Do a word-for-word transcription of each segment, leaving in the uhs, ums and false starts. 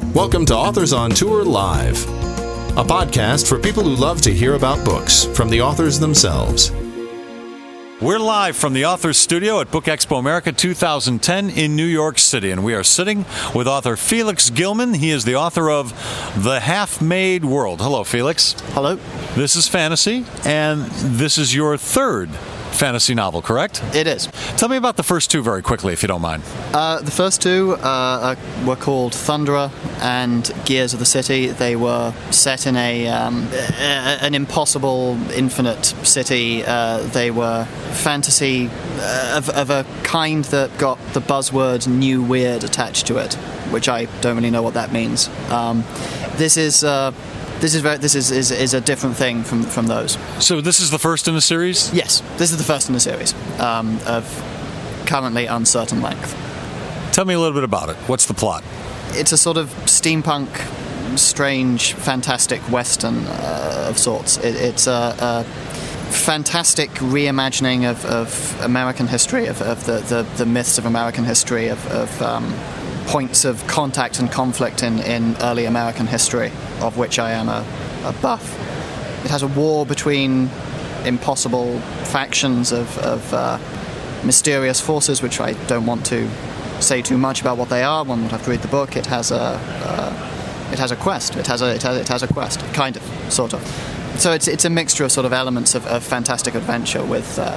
Welcome to Authors on Tour Live, a podcast for people who love to hear about books from the authors themselves. We're live from the Authors Studio at Book Expo America two thousand ten in New York City, and we are sitting with author Felix Gilman. He is the author of The Half-Made World. Hello, Felix. Hello. This is fantasy, and this is your third fantasy novel, correct? It is. Tell me about the first two very quickly, if you don't mind. Uh, the first two uh, were called Thunderer and Gears of the City. They were set in a, um, a an impossible, infinite city. Uh, they were fantasy uh, of, of a kind that got the buzzword new weird attached to it, which I don't really know what that means. Um, this is... Uh, This is very, this is, is is a different thing from from those. So this is the first in the series? Yes, this is the first in the series um, of currently uncertain length. Tell me a little bit about it. What's the plot? It's a sort of steampunk, strange, fantastic western uh, of sorts. It, it's a, a fantastic reimagining of, of American history, of, of the, the, the myths of American history, of, of um, points of contact and conflict in, in early American history, of which I am a, a buff. It has a war between impossible factions of, of uh, mysterious forces, which I don't want to say too much about what they are. One would have to read the book. It has a uh, it has a quest. It has a it has, it has a quest, kind of, sort of. So it's it's a mixture of sort of elements of, of fantastic adventure with uh,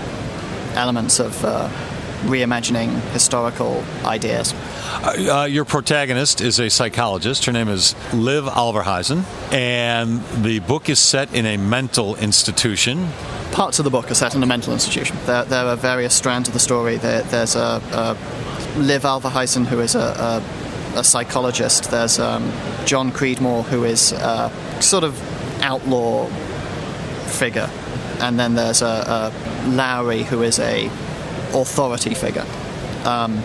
elements of uh, reimagining historical ideas. Uh, your protagonist is a psychologist. Her name is Liv Alverhuisen, and the book is set in a mental institution. Parts of the book are set in a mental institution. There, there are various strands of the story. There, there's a, a Liv Alverhuisen, who is a, a, a psychologist. There's um, John Creedmoor, who is a sort of outlaw figure. And then there's a, a Lowry, who is a authority figure. Um,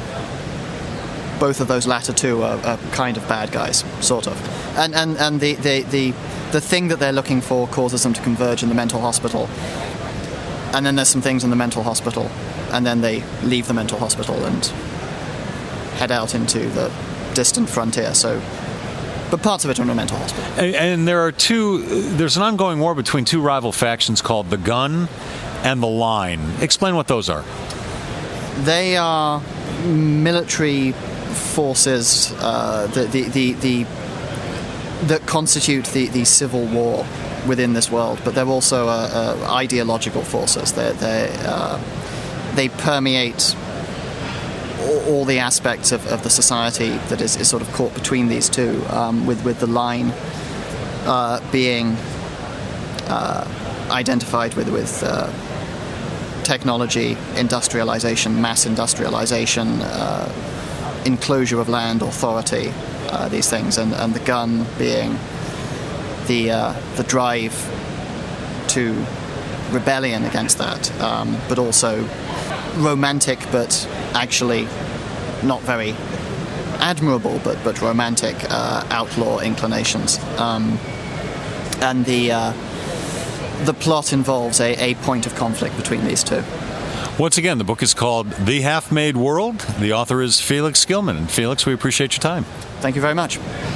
both of those latter two are, are kind of bad guys, sort of. And and, and the, the, the, the thing that they're looking for causes them to converge in the mental hospital. And then there's some things in the mental hospital, and then they leave the mental hospital and head out into the distant frontier. So, but parts of it are in a mental hospital. And, and there are two, there's an ongoing war between two rival factions called the Gun and the Line. Explain what those are. They are military forces uh, the, the, the, the, that constitute the, the civil war within this world, but they're also uh, uh, ideological forces. They're, they're, uh, they permeate all, all the aspects of, of the society that is, is sort of caught between these two, um, with, with the Line uh, being uh, identified with, with uh, technology, industrialization, mass industrialization, uh, enclosure of land, authority, uh, these things, and, and the Gun being the uh, the drive to rebellion against that, um, but also romantic, but actually not very admirable, but but romantic uh, outlaw inclinations. Um, and the uh, the plot involves a, a point of conflict between these two. Once again, the book is called The Half-Made World. The author is Felix Gilman. And Felix, we appreciate your time. Thank you very much.